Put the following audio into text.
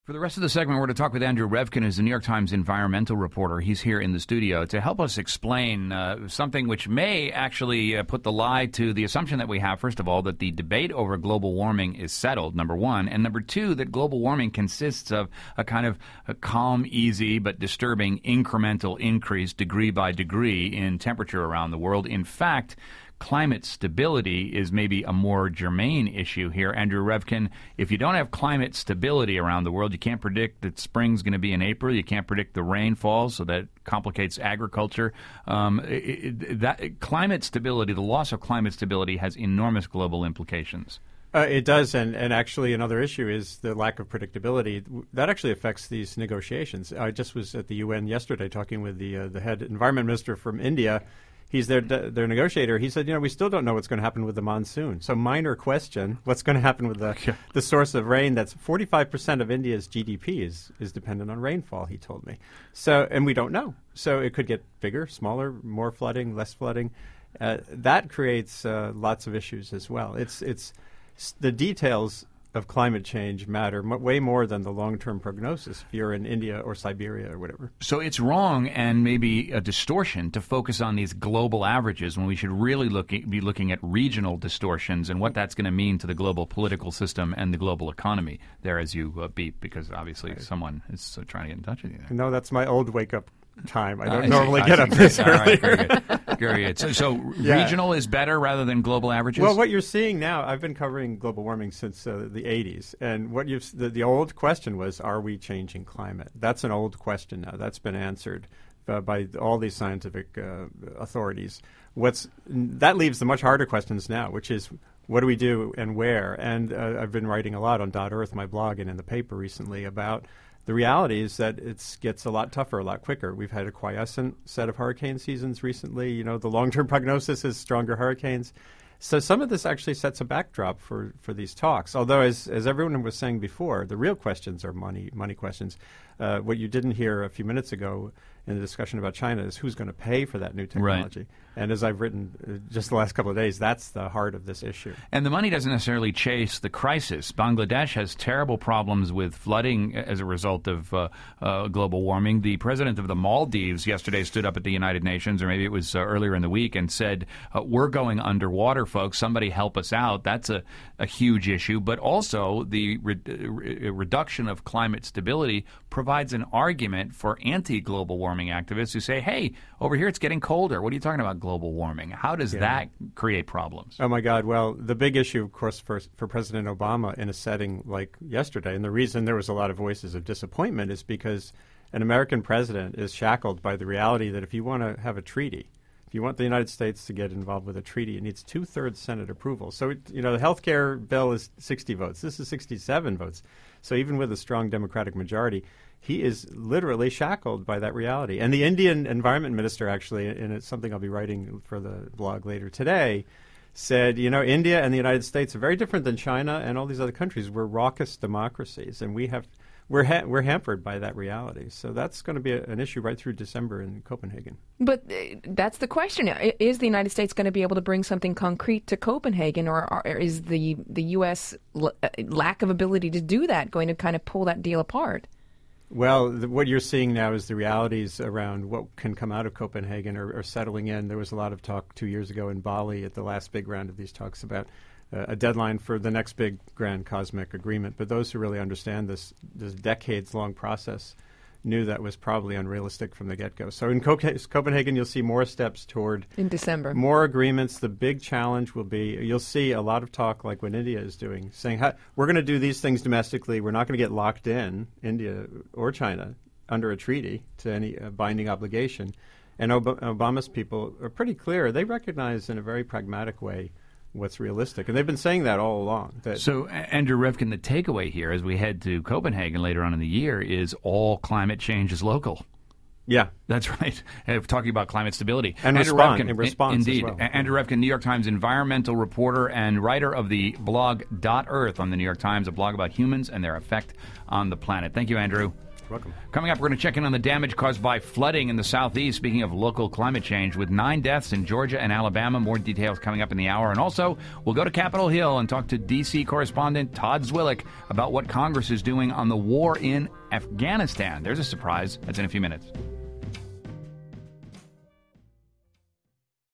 For the rest of the segment, we're going to talk with Andrew Revkin, who's the New York Times environmental reporter. He's here in the studio to help us explain something which may actually put the lie to the assumption that we have, first of all, that the debate over global warming is settled, number one, and number two, that global warming consists of a kind of a calm, easy, but disturbing incremental increase degree by degree in temperature around the world. In fact, climate stability is maybe a more germane issue here. Andrew Revkin, if you don't have climate stability around the world, you can't predict that spring's going to be in April. You can't predict the rainfall, so that complicates agriculture. That climate stability, the loss of climate stability, has enormous global implications. It does, and actually another issue is the lack of predictability. That actually affects these negotiations. I just was at the UN yesterday talking with the head environment minister from India. He's their negotiator. He said, we still don't know what's going to happen with the monsoon. So minor question, what's going to happen with the source of rain? That's 45% of India's GDP is dependent on rainfall, he told me. So, and we don't know. So it could get bigger, smaller, more flooding, less flooding. That creates lots of issues as well. It's the details of climate change matter way more than the long-term prognosis if you're in India or Siberia or whatever. So it's wrong and maybe a distortion to focus on these global averages when we should really be looking at regional distortions and what that's going to mean to the global political system and the global economy there as you beep, because obviously someone is trying to get in touch with you there. No, that's my old wake-up time. I don't normally get up this early. Right, very good. So regional is better rather than global averages? Well, what you're seeing now, I've been covering global warming since the 80s, and what the old question was, are we changing climate? That's an old question now. That's been answered by all these scientific authorities. That leaves the much harder questions now, which is, what do we do and where? And I've been writing a lot on .earth, my blog, and in the paper recently about the reality is that it gets a lot tougher, a lot quicker. We've had a quiescent set of hurricane seasons recently. The long-term prognosis is stronger hurricanes. So some of this actually sets a backdrop for these talks. Although, as everyone was saying before, the real questions are money questions. What you didn't hear a few minutes ago in the discussion about China is who's going to pay for that new technology. Right. And as I've written just the last couple of days, that's the heart of this issue. And the money doesn't necessarily chase the crisis. Bangladesh has terrible problems with flooding as a result of global warming. The president of the Maldives yesterday stood up at the United Nations, or maybe it was earlier in the week, and said, we're going underwater, folks. Somebody help us out. That's a huge issue. But also the reduction of climate stability provides an argument for anti-global warming activists who say, hey, over here it's getting colder. What are you talking about global warming? How does that create problems? Oh, my God. Well, the big issue, of course, for President Obama in a setting like yesterday, and the reason there was a lot of voices of disappointment is because an American president is shackled by the reality that if you want to have a treaty, if you want the United States to get involved with a treaty, it needs 2/3 Senate approval. So, the health care bill is 60 votes. This is 67 votes. So even with a strong Democratic majority, he is literally shackled by that reality. And the Indian environment minister, actually, and it's something I'll be writing for the blog later today, said, India and the United States are very different than China and all these other countries. We're raucous democracies, and we're hampered by that reality. So that's going to be an issue right through December in Copenhagen. But that's the question. Is the United States going to be able to bring something concrete to Copenhagen, or is the U.S. lack of ability to do that going to kind of pull that deal apart? Well, what you're seeing now is the realities around what can come out of Copenhagen are settling in. There was a lot of talk 2 years ago in Bali at the last big round of these talks about a deadline for the next big grand cosmic agreement. But those who really understand this decades-long process knew that was probably unrealistic from the get-go. So in Copenhagen, you'll see more steps toward in December. More agreements. The big challenge will be you'll see a lot of talk like what India is doing, saying we're going to do these things domestically. We're not going to get locked in, India or China, under a treaty to any binding obligation. And Obama's people are pretty clear. They recognize in a very pragmatic way what's realistic. And they've been saying that all along. So, Andrew Revkin, the takeaway here as we head to Copenhagen later on in the year is all climate change is local. Yeah. That's right. Talking about climate stability. And response indeed. as well. Andrew Revkin, New York Times environmental reporter and writer of the blog .earth on the New York Times, a blog about humans and their effect on the planet. Thank you, Andrew. Welcome. Coming up, we're going to check in on the damage caused by flooding in the southeast. Speaking of local climate change, with 9 deaths in Georgia and Alabama. More details coming up in the hour. And also, we'll go to Capitol Hill and talk to D.C. correspondent Todd Zwillich about what Congress is doing on the war in Afghanistan. There's a surprise. That's in a few minutes.